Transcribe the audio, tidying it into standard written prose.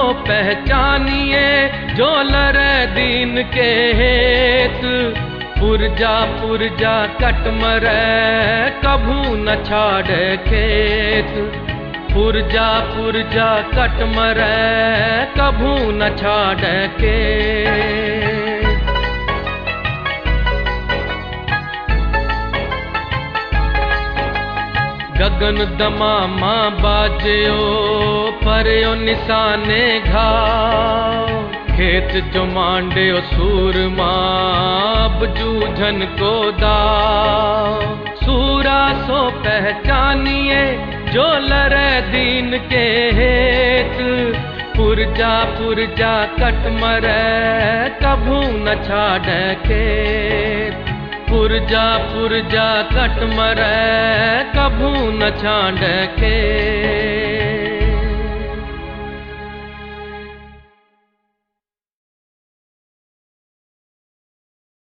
पहचानिए जो लरे दीन के हेत। पुरजा कट मरे कभू न छाड़े खेत। पुरजा कट मरे कभू न छाड़े खेत। गगन दमामा बाजयो परयो निशाने घाव। खेत जो मांड्यो सूरमा अब जूझन को दाव। सूरा सो पहचानिए जो लरे दीन के हेत। पुरजा कट मरे कभू न छाड़े खेत। पुरजा कट मरे कभू न छाड़े खेत।